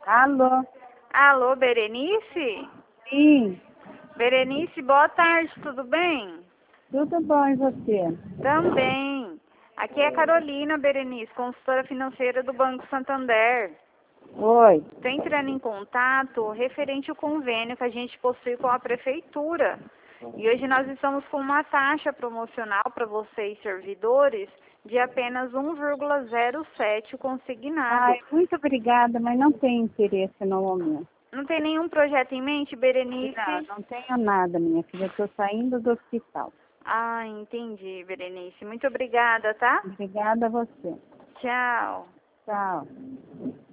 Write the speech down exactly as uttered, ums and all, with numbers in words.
Alô? Alô, Berenice? Sim, Berenice, boa tarde, tudo bem? tudo bom e você? Também. Aqui é a Carolina, Berenice, consultora financeira do Banco Santander. Oi. Estou entrando em contato referente ao convênio que a gente possui com a Prefeitura. E hoje nós estamos com uma taxa promocional para vocês, servidores, de apenas um vírgula zero sete consignado. Ai, muito obrigada, mas não tenho interesse no momento. Não tem nenhum projeto em mente, Berenice? Não, não tenho nada, minha filha. Estou saindo do hospital. Ah, entendi, Berenice. Muito obrigada, tá? Obrigada a você. Tchau. Tchau.